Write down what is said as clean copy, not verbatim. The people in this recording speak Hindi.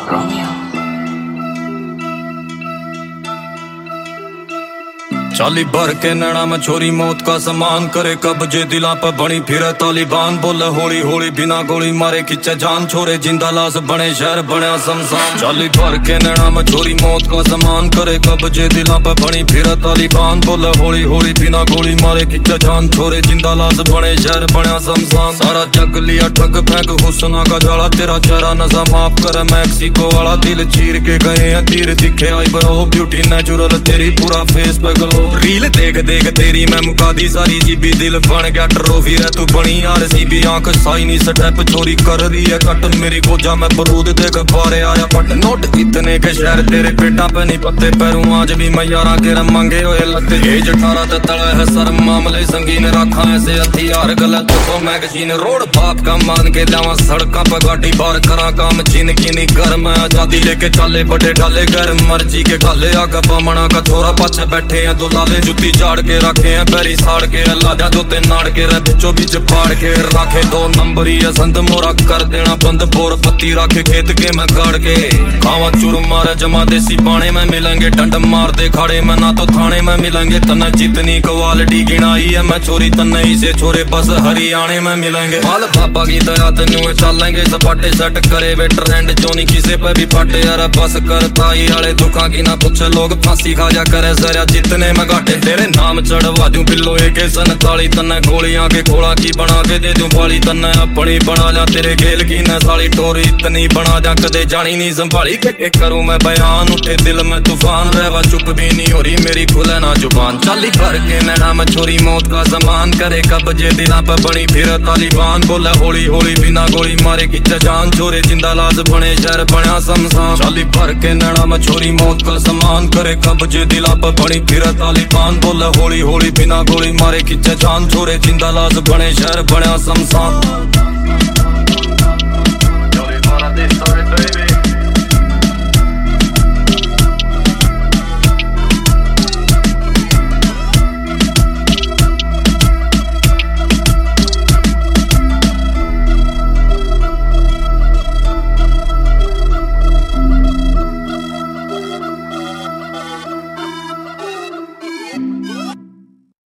Romeo. चाली भर के नैना में छोरी मौत का समान करे कब्जे दिला पर बनी फिरे तालिबान बोले होली होली बिना गोली मारे खिंचे जान छोरे जिंदा लाश बने शहर बने शमशान। चाली भर के नैना में छोरी मौत का समान करे कब्जे दिला पर बनी फिरे तालिबान बोले होली होली बिना गोली मारे खिंचे जान छोरे जिंदा लाश बने शहर बने शमशान। सारा जग लिया ठग फेंक हुस्ना का जाला तेरा चेहरा नशा माफ करे मैक्सिको वाला दिल चीर के गए हैं तीर दिखे आई बरो ब्यूटी नेचुरल तेरी पूरा फेस पे ग्लो रील देख देख तेरी मैं मुका दी सारी जीबी दिल बन गया ट्रॉफी रे तू बनी यार सीबी आंख साई नहीं स्टेप चोरी कर रही है कट मेरी गोजा में बरूद देख बारे आया पट नोट इतने के शहर तेरे पेटा पे नहीं पत्ते पैरों आज भी मैं यारा के रमंगे हुए लगते एज 18 ते तड़ा है सर मामले संगीन रखा ऐसे हथियार गलत तो मैगजीन रोड बाप का मान के लावा सड़का पर गाड़ी बार करा काम जिंदगी नहीं घर में आजादी लेके चले बड़े डाले घर मर्जी के खाले आगा बमना का छोरा पाछे बैठे हैं दो लाले जुत्ती झाड़ के रखे हैं पैरी साड़ के लाजा जोते नाड़ के रे बिचो बीच फाड़ के रखे 2 नंबर ही संद मोरा कर देना बंद बोर पत्ती रखे खेत के मैं गाड़ के खावा चुर मारे जमा देसी पाने में मिलेंगे डंड मार दे खाड़े में ना तो थाने में मिलेंगे तने जितनी क्वालिटी गिनाई है मैं चोरी तने ही से छोरे बस हरियाणे में मिलेंगे माल पापा की तरह तन्यू चलेंगे सपाटे सेट करे वे ट्रेंड जो नहीं किसी पे भी फटे यार बस करता ही वाले दुखा की ना पूछे लोग फांसी खा जा करे सर जितने में घाटे तेरे नाम चढ़वा दूं पिल्लो एक 47 तन्ने गोलियां के घोड़ा की बना के दे दूं बाली तन्ने अपनी बना जा तेरे खेल की न साली टोरी इतनी बना जा कदे जानी नहीं संभाली के करूं मैं बयान उठे दिल में तूफान रहवा चुप भी नहीं हो रही मेरी खुले ना जुबान चाली भर के नैना में छोरी मौत का समान करे कब्जे दिला पर बनी फिर तालिबान बोले होली होली बिना गोली मारे खिंचे जान छोरे जिंदा लाश बने शहर बना शमशान। चाली भर के नैना में छोरी मौत का समान करे कब्जे दिला पर बनी फिर तालिबान बोले होली होली बिना गोली मारे खिंचे जान छोरे जिंदा लाश बने शहर बना शमशान।